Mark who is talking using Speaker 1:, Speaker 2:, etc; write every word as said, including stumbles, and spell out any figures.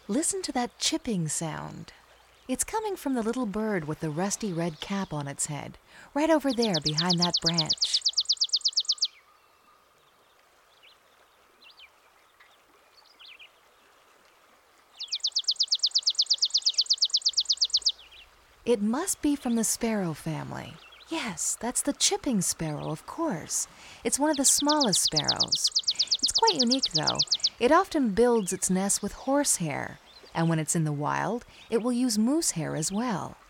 Speaker 1: Listen to that chipping sound. It's coming from the little bird with the rusty red cap on its head, right over there behind that branch. It must be from the sparrow family. Yes, that's the chipping sparrow, of course. It's one of the smallest sparrows. It's quite unique, though. It often builds its nest with horsehair, and when it's in the wild, it will use moose hair as well.